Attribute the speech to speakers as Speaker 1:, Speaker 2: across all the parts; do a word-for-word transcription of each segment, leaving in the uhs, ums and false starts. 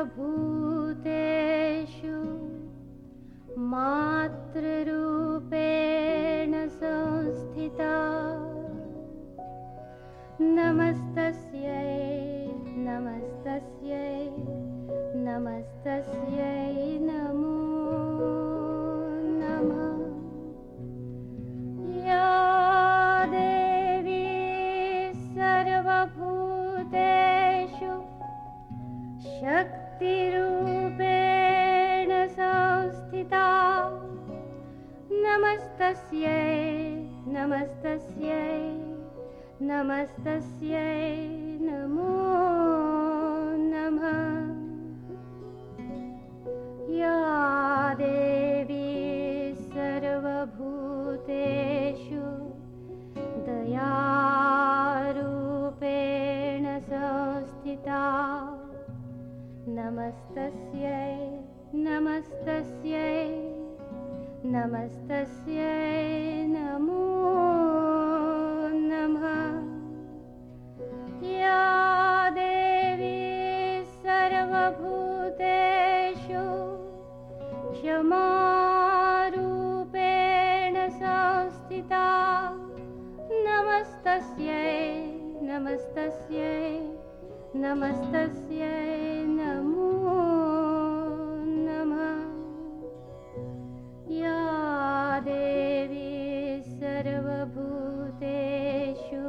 Speaker 1: सर्वभूतेषु मातृरूपेण संस्थिता। नमस्तस्यै नमस्तस्यै नमस्तस्यै नमो नमः। या देवी सर्वभूतेषु शक्तिरूपेण संस्थिता। नमस्तस्यै नमस्तस्यै नमस्तस्यै नमो नमः। या देवी सर्वभूतेषु दयारूपेण संस्थिता। नमस्तस्यै नमस्तस्यै नमस्तस्यै नमो नमः। या देवी सर्वभूतेषु क्षमारूपेण संस्थिता। नमस्तस्यै नमस्तस्यै नमस्तस्यै नमो नमः। या देवी सर्वभूतेषु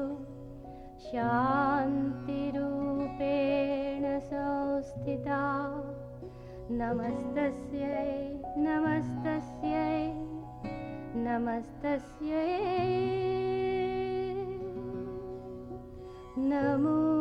Speaker 1: शान्तिरूपेण संस्थिता। नमस्तस्यै नमस्तस्यै नमस्तस्यै नमो